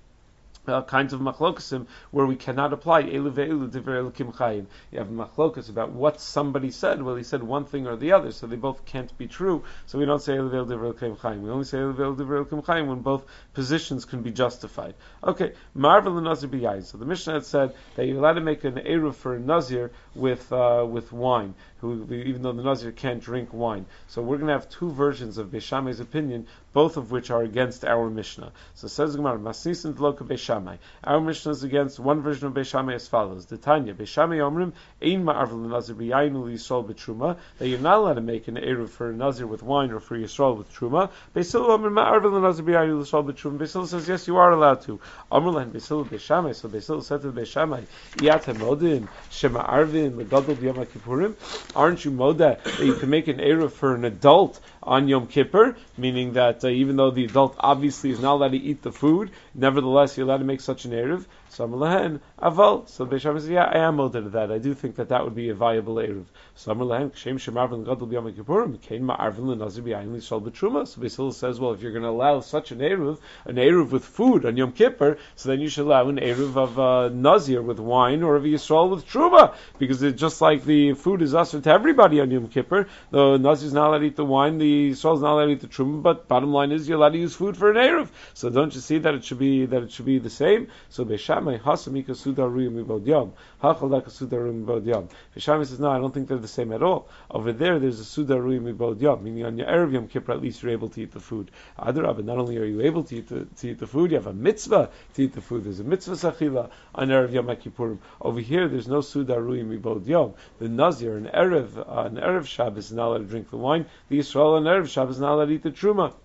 Uh, kinds of machlokasim where we cannot apply elu ve'elu divrei elokim chayim. You have machlokas about what somebody said. Well, he said one thing or the other, so they both can't be true. So we don't say elu ve'elu divrei elokim chayim. We only say elu ve'elu divrei elokim chayim when both positions can be justified. Okay, marvel and nazir b'yayin. So the Mishnah had said that you're allowed to make an eruv for a nazir with uh, with wine, who even though the nazir can't drink wine. So we're going to have two versions of Beis Shammai's opinion, both of which are against our Mishnah. So says the Gemara, Masnis and Loka Beis Shammai. Our Mishnah is against one version of Beis Shammai as follows: the Tanya Beis Shammai Omrim Ein Ma'arvin Nazir B'Yayin Yisrael B'Truma, that you're not allowed to make an eruv for a nazir with wine or for Yisrael with truma. Beis Hillel Omrim Ma'arvin Nazir B'Yayin Yisrael B'Truma. Beis Hillel says yes, you are allowed to. Amr Len Beis Hillel Beis Shammai. So Beis Hillel said to the Beis Shammai, Iyat Hamodin Shema Arvin L'Gadol B'Yom Kippurim. Aren't you moda that you can make an eruv for an adult on Yom Kippur, meaning that uh, even though the adult obviously is not allowed to eat the food, nevertheless you're allowed to make such an eruv. So Amalahen aval. So Beis Shammai says, yeah, I am molded to that. I do think that that would be a viable eruv. So Amalahen kshem shemarvin gadol b'yom kippurim kein ma'arvin l'nazir b'yayin l'shal b'truma. So Beis Hillel says, well, if you're going to allow such an eruv, an eruv with food on Yom Kippur, so then you should allow an eruv of uh, nazir with wine or of Yisrael with truma, because it's just like the food is usher to everybody on Yom Kippur. The nazir is not allowed to eat the wine, the Yisrael is not allowed to eat the truma, but bottom line is you're allowed to use food for an eruv. So don't you see that it should be that it should be the same? So Beis Shammai hasamika sudaru mibod yom hachalaka sudaru mibod yom. Beis Shammai says no, I don't think they're the same at all. Over there, there's a sudaru mibod yom, meaning on your erev Yom Kippur at least you're able to eat the food. Adarabah, not only are you able to eat the, to eat the food, you have a mitzvah to eat the food. There's a mitzvah sachila on erev Yom Kippurim. Over here, there's no sudaru mibod yom. The nazir, an erev, uh, an erev Shabbos is not allowed to drink the wine. The Yisrael on erev Shabbos is not allowed to eat the truma.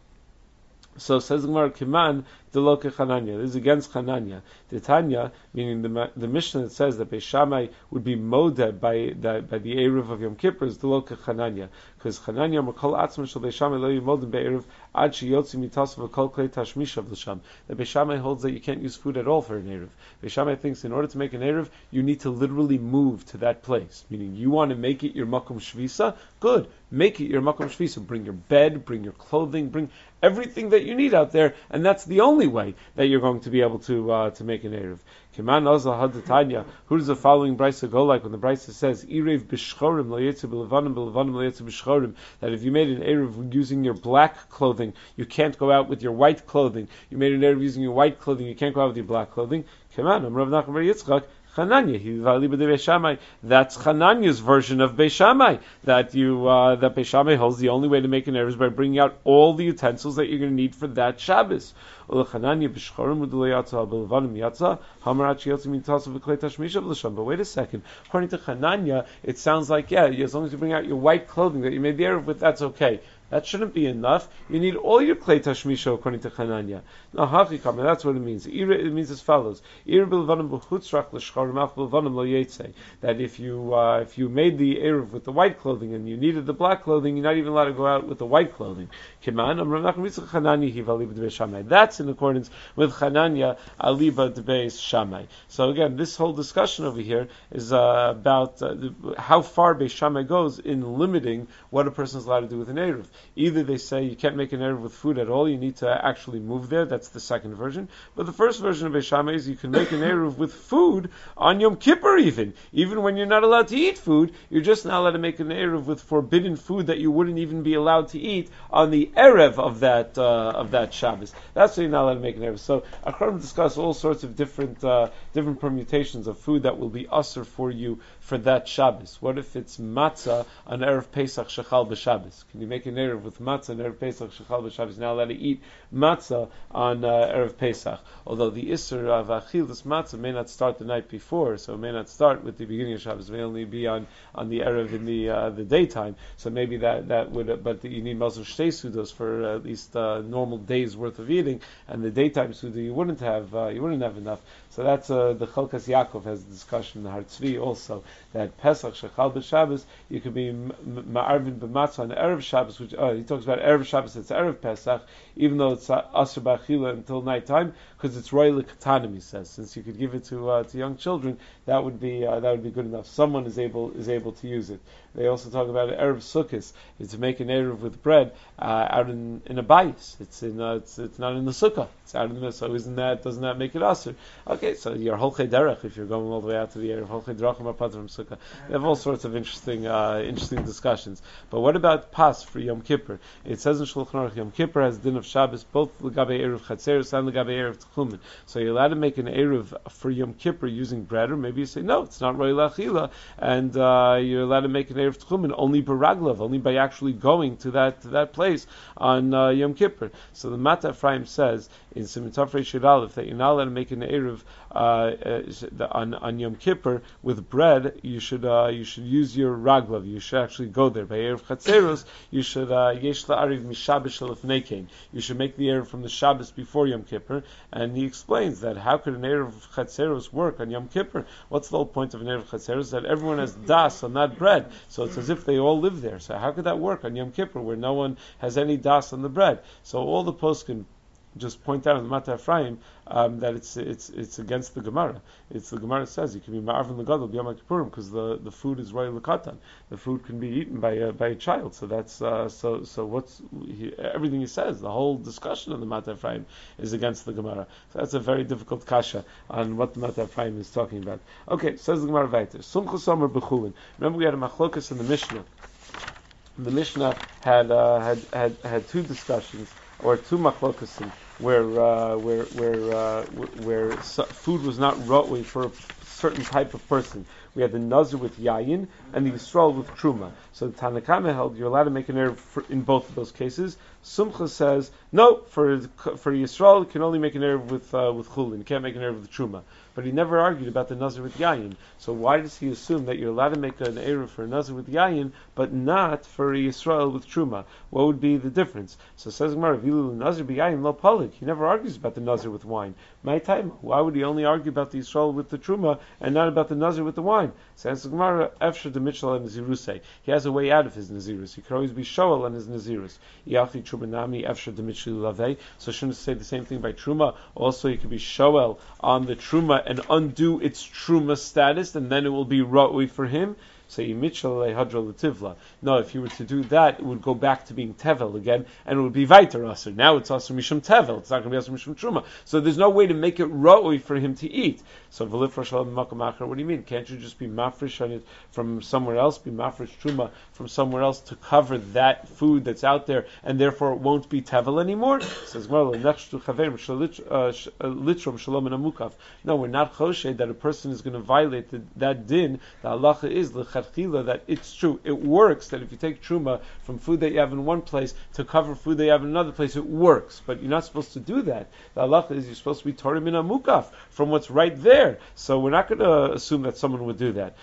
So says the Gemara, Kiman deloke Chananya. This is against Chananya. The Tanya, meaning the the Mishnah that says that Beis Shammai would be moded by the by the eruv of Yom Kippur is deloke Chananya, because Chananya makol atzma shel Beis Shammai lo yimodim be'eruv ad sheyotzi mitasav v'kol klei tashmishav l'sham. The Beis Shammai holds that you can't use food at all for an eruv. Beis Shammai thinks in order to make an eruv, you need to literally move to that place. Meaning you want to make it your makom shvisa, good. Make it your makom shvisa. Bring your bed, bring your clothing, bring everything that you need out there, and that's the only way that you're going to be able to uh, to make an eruv. Kiman Ozal Hadatanya. Who does the following brisa go like when the brisa says Irev b'shchorim lo yetzu b'levanim b'levanim lo yetzu b'shchorim, that if you made an eruv using your black clothing, you can't go out with your white clothing. You made an eruv using your white clothing, you can't go out with your black clothing. Kiman Am Rav Nachman bar Yitzchak. Chananya, he valid Beis Shammai. That's Chananya's version of Beis Shammai. That you uh, that Beis Shammai holds the only way to make an eruv is by bringing out all the utensils that you're going to need for that Shabbos. But wait a second. According to Chananya, it sounds like yeah, as long as you bring out your white clothing that you made the eruv with, that's okay. That shouldn't be enough. You need all your klei tashmisha according to Chananya. No, hachikam, and that's what it means. It means as follows: that if you uh, if you made the eruv with the white clothing and you needed the black clothing, you're not even allowed to go out with the white clothing. That's in accordance with Chananya aliba debeis Shammai. So again, this whole discussion over here is uh, about uh, the, how far Beis Shammai goes in limiting what a person is allowed to do with an eruv. Either they say you can't make an eruv with food at all; you need to actually move there. That's the second version. But the first version of Beis Shammai is you can make an eruv with food on Yom Kippur, even even when you're not allowed to eat food. You're just not allowed to make an eruv with forbidden food that you wouldn't even be allowed to eat on the erev of that uh, of that Shabbos. That's why you're not allowed to make an eruv. So Achronim discuss all sorts of different uh, different permutations of food that will be usher for you for that Shabbos. What if it's matzah on erev Pesach shechal b'Shabbos? Can you make an eruv with matzah on erev Pesach shechal b'Shabbos? You're not allowed to eat matzah on uh, erev Pesach. Although the isser of achilas matzah may not start the night before, so it may not start with the beginning of Shabbos. It may only be on, on the erev in the uh, the daytime. So maybe that that would, uh, but you need mazal shtei sudos for uh, at least uh, normal days worth of eating, and the daytime suda you wouldn't have uh, you wouldn't have enough. So that's uh, the Chalkas Yaakov has a discussion in the Har Tzvi also that Pesach shechal b'Shabbos you could be ma'arvin b'matzah on erev Shabbos, which uh, he talks about erev Shabbos. It's erev Pesach, even though it's uh, aser b'achila until nighttime, because it's royal katanim. He says since you could give it to uh, to young children, that would be uh, that would be good enough. Someone is able is able to use it. They also talk about erev sukkos is to make an erev with bread uh, out in in a bayis. It's in uh, it's it's not in the sukkah. It's out in the so isn't that doesn't that make it aser? Okay, so your holchei derech if you're going all the way out to the erev holchei derachim apater from sukkah. They have all sorts of interesting uh, interesting discussions. But what about pas for Yom Kippur? It says in Shulchan Aruch Yom Kippur has din of Shabbos both l'gabei erev chatzeros and l'gabei erev tchumen. So you're allowed to make an erev for Yom Kippur using bread, or maybe you say no, it's not roy lachila, and uh, you're allowed to make an erev tchumen only baraglav, only by actually going to that to that place on uh, Yom Kippur. So the Mata Ephraim says in Siman Tafrei Shir Aleph that you're not allowed to make an erev uh, uh, on on Yom Kippur with bread. You should uh, you should use your raglav. You should actually go there. By erev chatzeros, you should yesh la'ariv mishabbos shelifnei kain. You should make the erev from the Shabbos before Yom Kippur. And he explains that how could an erev chatzeros work on Yom Kippur? What's the whole point of an erev chatzeros? That everyone has das on that bread, so it's as if they all live there. So how could that work on Yom Kippur where no one has any das on the bread? So all the poskim just point out in the Mata Ephraim um, that it's it's it's against the Gemara. It's the Gemara says you can be ma'arvin l'gadol b'yom kippurim because the, the food is royal l'katan. The food can be eaten by a, by a child. So that's uh, so so what's he, everything he says. The whole discussion of the Mata Ephraim is against the Gemara. So that's a very difficult kasha on what the Mata Ephraim is talking about. Okay, says the Gemara weiter. Sumchus omer b'chulin. Remember we had a machlokas in the Mishnah. The Mishnah had uh, had had had two discussions or two machlokasim where uh, where where uh, where food was not rotway for a certain type of person. We had the Nazir with Yayin and the Yisrael with Truma. So the Tanakama held you're allowed to make an erev in both of those cases. Sumcha says no, for for Yisrael you can only make an erev with uh, with Chulin. You can't make an erev with Truma. But he never argued about the Nazir with Yayin. So why does he assume that you're allowed to make an erev for a Nazir with Yayin, but not for Yisrael with Truma? What would be the difference? So says Gemara, Vilu Nazir b'Yayin lo palik. He never argues about the Nazir with wine. My time. Why would he only argue about the Yisrael with the Truma and not about the Nazir with the wine? Says Gemara, Efshar de Mitchell and Nazirusei. He has a way out of his Nazirus. He could always be Shoel on his Nazirus. Yachi Trumanami Efshar de Mitchell Lavei. So shouldn't say the same thing by Truma. Also, he could be Shoel on the Truma and undo its Truma status, and then it will be Ra'ui for him. So Yimichal Hadra Lativla. No, if you were to do that, it would go back to being Tevel again, and it would be Vaiter Aser. Now it's Aser Mishum Tevel. It's not going to be Aser Mishum Truma. So there's no way to make it Ra'ui for him to eat. So V'lifra Shalom Makamacher, what do you mean? Can't you just be Mafresh on it from somewhere else, be Mafresh Truma from somewhere else to cover that food that's out there, and therefore it won't be Tevel anymore? It says, no, we're not Choshed that a person is going to violate the, that din, the halacha is lechatchila that it's true, it works that if you take truma from food that you have in one place to cover food that you have in another place, it works. But you're not supposed to do that. The halacha is you're supposed to be Torah min hamukaf from what's right there. So we're not going to assume that someone would do that.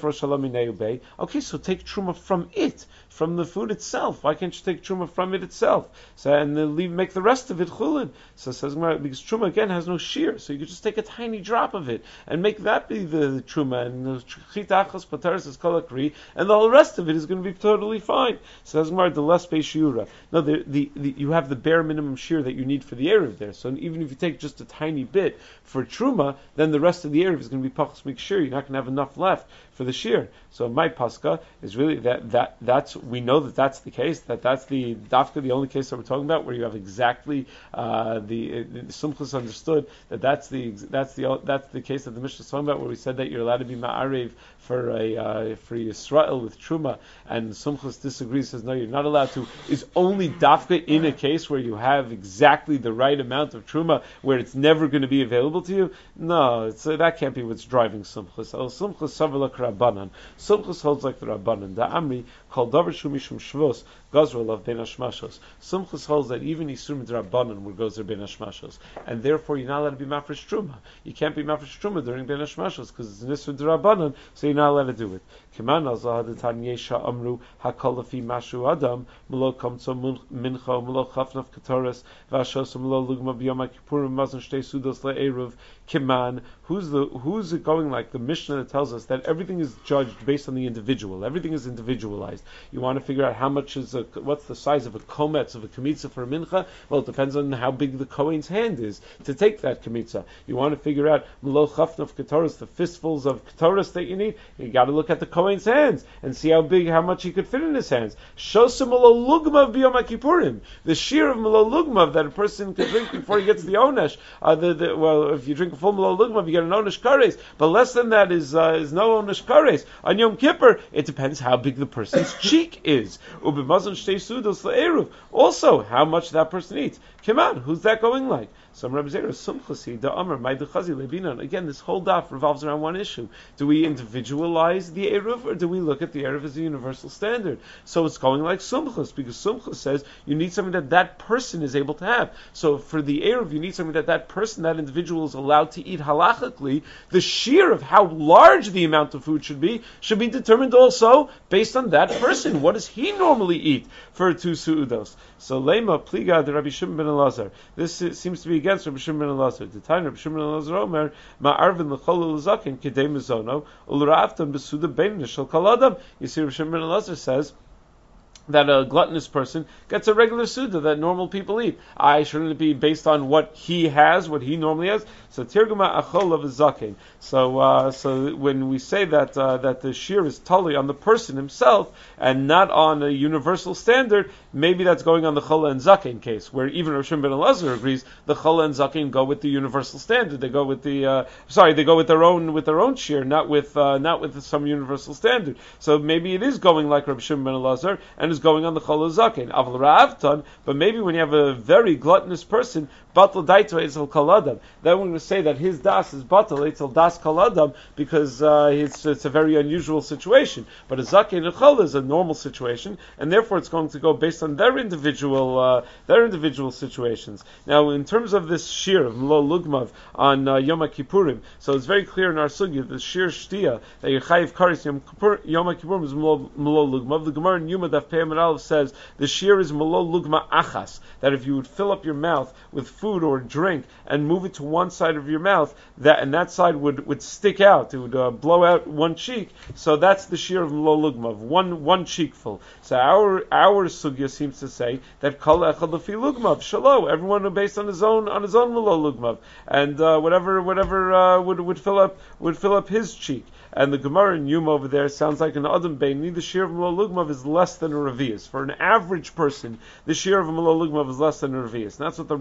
Okay, so take truma from it, from the food itself. Why can't you take truma from it itself? So and then leave, make the rest of it chulin. So it says because truma again has no shear, so you could just take a tiny drop of it and make that be the, the truma, and the chitachas pataris is kolakri, and the whole rest of it is going to be totally fine. So says the less shiura. No, the, the, the you have the bare minimum shear that you need for the erev there. So even if you take just a tiny bit for truma, then the rest of the erev is going to be pachas mikshir. You're not going to have enough left for the shear. So my pascha is really that that that's we know that that's the case. That that's the dafka, the only case that we're talking about where you have exactly uh, the, the Sumchus understood that that's the that's the that's the case that the Mishnah is talking about, where we said that you're allowed to be ma'arev for a uh, for Yisrael with truma, and Sumchus disagrees, says no, you're not allowed to. Is only dafka in a case where you have exactly the right amount of truma where it's never going to be available to you? No, it's, uh, that can't be what's driving Sumchus. El Sumchus savalak Rabbanan. Sumchus holds like the Rabbanan. The Amri called davar shu mishum shvus gazra lav ben hashmashos. Sumchus holds that even Yisurim Rabbanan would gozer ben hashmashos, and therefore you're not allowed to be mafresh truma. You can't be mafresh truma during ben hashmashos because it's nisur Rabbanan, so you're not allowed to do it. Kiman azah hadatan yesha amru hakol lafi mashu adam melo kamtso mincha melo chafnaf katoras v'ashos melo lugma b'yom kippurim mazon shtei sudos le'eruv. Kiman, who's the who's it going like? The Mishnah that tells us that everything is judged based on the individual. Everything is individualized. You want to figure out how much is a, what's the size of a kometz of a kamitza for a mincha? Well, it depends on how big the kohen's hand is to take that kamitza. You want to figure out melo chafnaf katoras, the fistfuls of katoras that you need. You got to look at the kohen's hands and see how big, how much he could fit in his hands. Shosa melo lugma b'yom kippurim, the shear of melo lugma that a person can drink before he gets the onesh. Uh, the, the, well, if you drink a full melo lugma, you get an onesh kares, but less than that is uh, is no onesh kares. On Yom Kippur, it depends how big the person's cheek is. Ubimazon shtei sudos le'eruv. Also, how much that person eats. Come on, who's that going like? Some Rabbi Zera Sumchasi the Amr Maiduchazi Lebinon. Again, this whole daf revolves around one issue: do we individualize the eruv, or do we look at the eruv as a universal standard? So it's going like Sumchas, because Sumchas says you need something that that person is able to have. So for the eruv, you need something that that person, that individual, is allowed to eat halachically. The shear of how large the amount of food should be should be determined also based on that person. What does he normally eat for two su'udos? So Lema Pliga the Rabbi Shimon ben Elazar. This seems to be against Rabbi Shimon ben Elazar. The time Rabbi Shimon ben Elazar Omer Ma'arvin l'chol l'zaken kedei mezono ulra'avtan besuda bein nishal kaladam. You see, Rabbi Shimon ben Elazar says that a gluttonous person gets a regular suda that normal people eat. I shouldn't it be based on what he has, what he normally has? So tirguma achol of zaken. So, uh, so when we say that uh, that the shear is totally on the person himself and not on a universal standard, maybe that's going on the chola and zaken case, where even Rav Shimon ben Elazar agrees the chola and zaken go with the universal standard. They go with the uh, sorry, they go with their own with their own shear, not with uh, not with some universal standard. So maybe it is going like Rav Shimon ben Elazar and is going on the chola zaken. Aval ra'avtan, but maybe when you have a very gluttonous person, batal daito etzel kaladam, then we're going to say that his das is batal etzel das kaladam because uh, it's, it's a very unusual situation. But a zaken and chola is a normal situation, and therefore it's going to go based on their individual uh, their individual situations. Now, in terms of this shear of melo lugmav on uh, Yom Kippurim, so it's very clear in our sugya the shear shtia that Yechayiv karis Yom Kippur, Yom Kippurim is melo lugmav. The Gemara in Yuma Daf Pei Amud Aleph says the shear is melo lugma achas, that if you would fill up your mouth with food or drink and move it to one side of your mouth, that and that side would, would stick out, it would uh, blow out one cheek. So that's the shear of melo lugma, one one cheekful. So our our sugya seems to say that kol echad lefi lugmav shalo, everyone based on his own on his own melo lugmav, and uh, whatever whatever uh, would would fill up would fill up his cheek. And the Gemara in Yuma over there sounds like an Adam Beini. The shear of melo lugmav is less than a revius. For an average person, the shear of a melo lugmav is less than a revius. And that's what the Rambam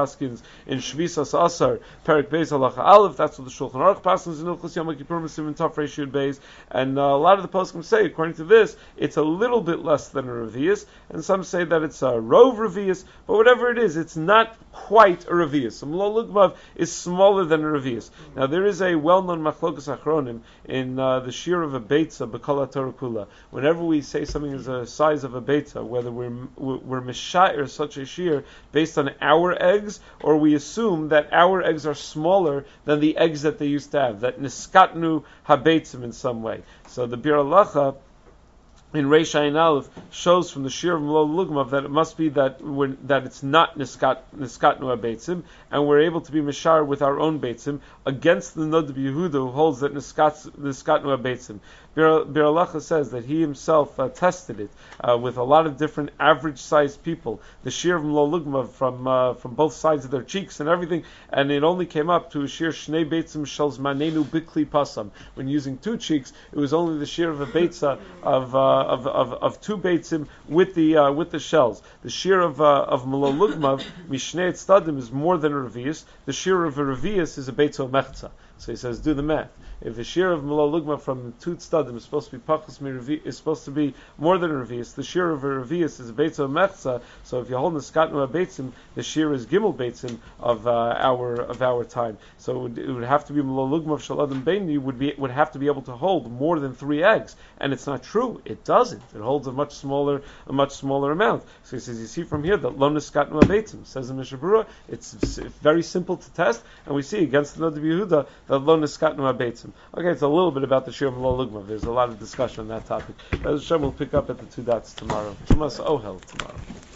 paskins in Shvisas Asar, Perik Beis Halacha Aleph. That's what the Shulchan Aruch paskins in Ilchos Yom Kippur Misim and Taf Reishud Beis. And uh, a lot of the poskim say, according to this, it's a little bit less than a revius, and some say that it's a rove revius. But whatever it is, it's not quite a revius. A Malol Lugmav is smaller than a revius. Now there is a well-known machlokas achronim in uh, the shir of a beitza b'kol Torah kula. Whenever we say something is the size of a beitza, whether we're we're mishair such a shir based on our eggs, or we assume that our eggs are smaller than the eggs that they used to have, that niskatnu habeitzim in some way. So the Bir Halacha in Reish Ayin Aleph shows from the Shir of Malol Lugmav that it must be that when, that it's not niskat niskatnu habeitzim, and we're able to be mishar with our own beitzim against the Nod Yehuda who holds that niskat niskatnu habeitzim. Bir Halacha says that he himself uh, tested it uh, with a lot of different average-sized people. The Shir of Malol Lugmav from uh, from both sides of their cheeks and everything, and it only came up to a Shir Shnei Beitzim Shel Zmanenu Bikli Pasam. When using two cheeks, it was only the Shir of a Beitza of uh, of, of of two Beitzim with the uh, with the shells. The Shir of uh, of Malol Lugmav Mishnei Tzdadim is more than a Revius. The Shir of a Revius is a Beitza Mechza. So he says, do the math. If the shir of Malol Lugma from two tzdadim is supposed to be pachas mi is supposed to be more than a revius, the shir of a revius is a beitza mechza. So if you hold niskatnu habeitzim, the shir is gimel beitzim of uh, our of our time. So it would, it would have to be Malol Lugma of Shaladim Beini would be would have to be able to hold more than three eggs, and it's not true. It doesn't. It holds a much smaller a much smaller amount. So he says, you see from here that lo niskatnu habeitzim says in Mishnah Berurah, it's very simple to test, and we see against the Nod Yehuda that lo niskatnu habeitzim. Okay, it's a little bit about the Shir of Malol Lugmav. There's a lot of discussion on that topic. Hashem will pick up at the two dots tomorrow. Tumas Ohel tomorrow.